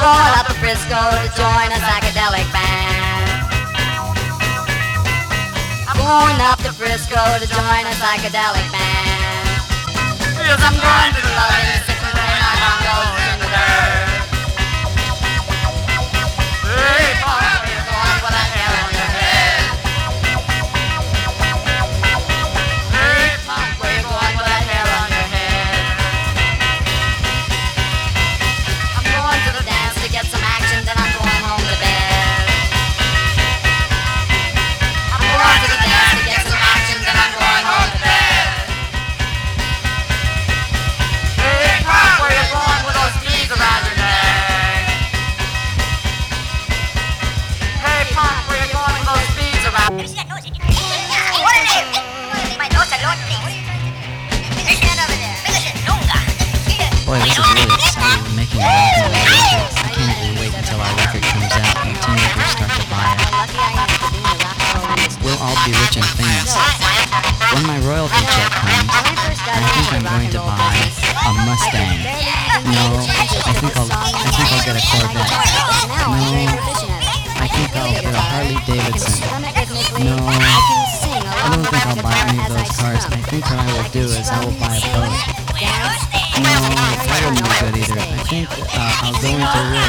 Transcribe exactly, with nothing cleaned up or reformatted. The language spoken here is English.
going up to Frisco to join a psychedelic band. I'm going up to Frisco to join a psychedelic band. Because I'm going to the loving system where my bongos in the dirt. Hey, punk, where you going with that hair on your head? Hey, punk, where you going with that hair on your head? I'm going to the dance to get some action, then I'm going home to bed. I'm going to the dance to get some action, then I'm going home to bed. Hey, punk, where you going with those beads around your neck? Hey, punk, where you going with those beads around? Let me see that nose. Hey, what is it? My nose alone, please. Finish that over there. Finish it. Nunca. Boy, this is really exciting. We're making a record. I can't even wait until our record comes out and teenagers start to buy it. We'll all be rich and famous. When my royalty check comes, I think I'm going to buy a Mustang. No, I think I'll, I think I'll get a Corvette. No, I think I'll get a Harley Davidson. No, I don't think I'll buy any of those cars. I think what I will do is I will buy a boat. No, that wouldn't be good either. I think uh, I'll go into real